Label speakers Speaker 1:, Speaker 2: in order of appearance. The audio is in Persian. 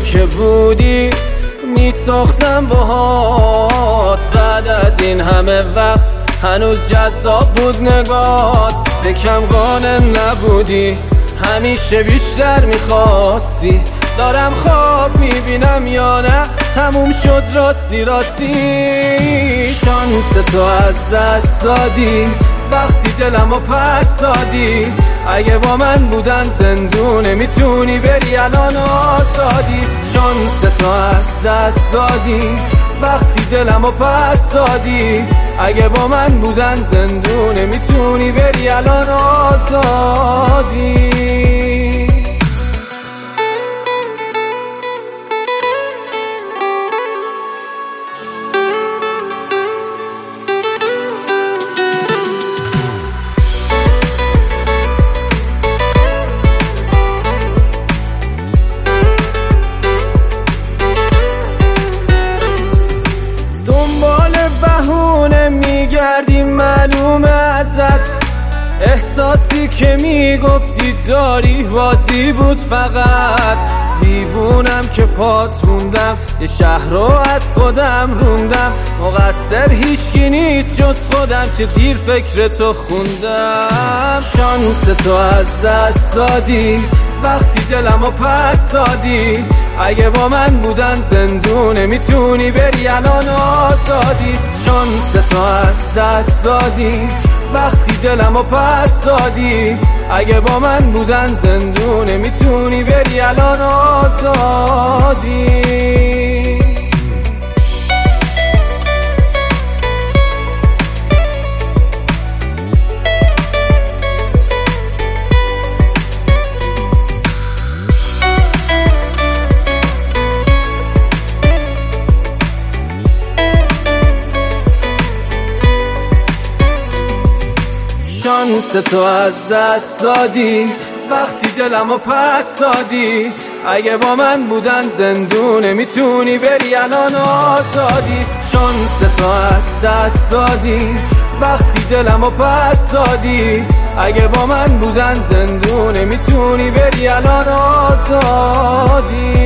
Speaker 1: که بودی میساختم باهات. بعد از این همه وقت هنوز جذاب بود نگات. به کم قانع نبودی، همیشه بیشتر میخواستی. دارم خواب میبینم یا نه تموم شد راستی راستی. شانس تو از دست دادی وقتی دلمو پس دادی. اگه با من بودن زندونه میتونی بری الان آزادی. شانس تو از دست دادی وقتی دلمو پس دادی. اگه با من بودن زندونه میتونی بری الان آزادی. دنبال بهونه میگردی معلومه ازت. احساسی که میگفتی داری بازی بود فقط. دیوونم که پات موندم، یه شهر رو از خودم روندم. مقصر هیچکی نیست جز خودم که دیر فکر تو خوندم. شانس تو از دست دادی وقتی دلمو پس دادی. اگه با من بودن زندونه میتونی بری الان آزادی. شانس تو از دست دادی وقتی دلمو پس دادی. اگه با من بودن زندونه میتونی بری الان آزادی. شانس تو از دست دادی وقتی دلمو پس دادی. اگه با من بودن زندونه میتونی بری الان آزادی. شانس تو از دست دادی وقتی دلمو پس دادی. اگه با من بودن زندونه میتونی بری الان آزادی.